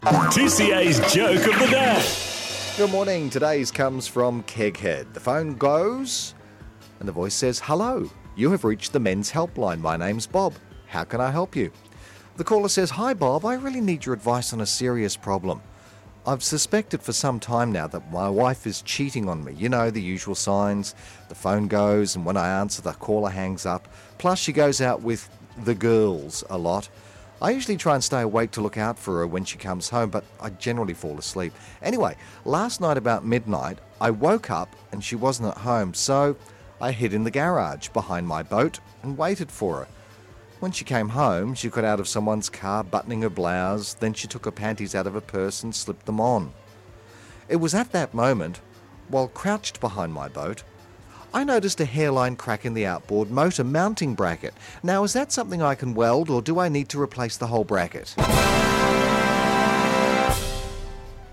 2CA's Joke of the Day. Good morning. Today's comes from Keghead. The phone goes and the voice says, "Hello, you have reached the men's helpline. My name's Bob. How can I help you?" The caller says, "Hi Bob, I really need your advice on a serious problem. I've suspected for some time now that my wife is cheating on me. You know, the usual signs. The phone goes and when I answer, the caller hangs up. Plus she goes out with the girls a lot. I usually try and stay awake to look out for her when she comes home, but I generally fall asleep. Anyway, last night about midnight, I woke up and she wasn't at home, so I hid in the garage behind my boat and waited for her. When she came home, she got out of someone's car buttoning her blouse, then she took her panties out of her purse and slipped them on. It was at that moment, while crouched behind my boat, I noticed a hairline crack in the outboard motor mounting bracket. Now, is that something I can weld, or do I need to replace the whole bracket?"